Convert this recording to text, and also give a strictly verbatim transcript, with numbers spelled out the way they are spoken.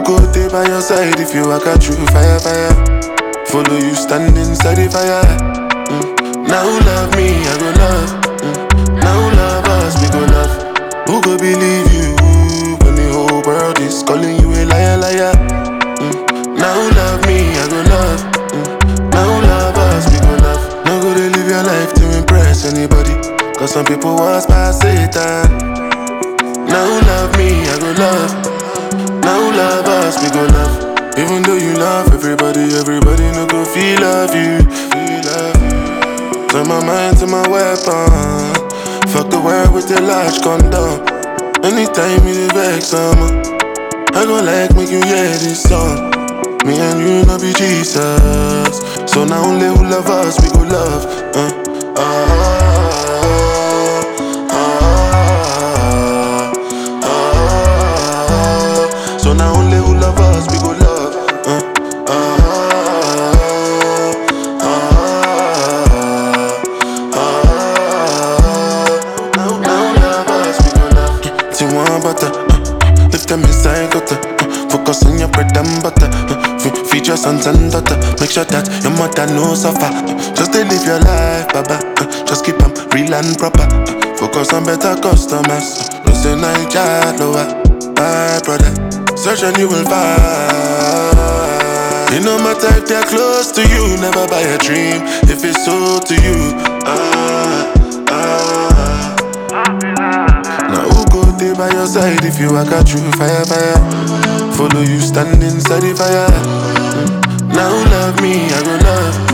go there by your side if you walk out through fire, fire? Follow you stand inside the fire. Mm. Now who love me, I go love. Mm. Now who love us, we go love. Who go believe you when the whole world is calling you a liar, liar? Mm. Now who love me, I go love. Mm. Now who love us, we go love. No go to live your life to impress anybody, cause some people was by Satan. Now who love me, I go love. Now who love us, we go love. Even though you love everybody, everybody no go feel love you, feel love you. Turn my mind to my weapon. Fuck the world with the large condom. Anytime you vex someone, I go like make you hear this song. Me and you no be Jesus, so now only who love us we go love. Uh, uh, uh, uh, uh, so now only who love us we go love. Butter, uh, lift them inside gutter, uh, focus on your bread and butter, uh, f- feed your sons and daughter, make sure that your mother no suffer, uh, just to live your life, baba, uh, just keep them real and proper, uh, focus on better customers, uh, no say Naija lower, my brother, search and you will find, it no matter if they're close to you, never buy a dream, if it's so to you, ah, ah. Now who go there by your side if you walk out through fire, fire? Follow you stand inside the fire. Mm. Now who love me, I go love.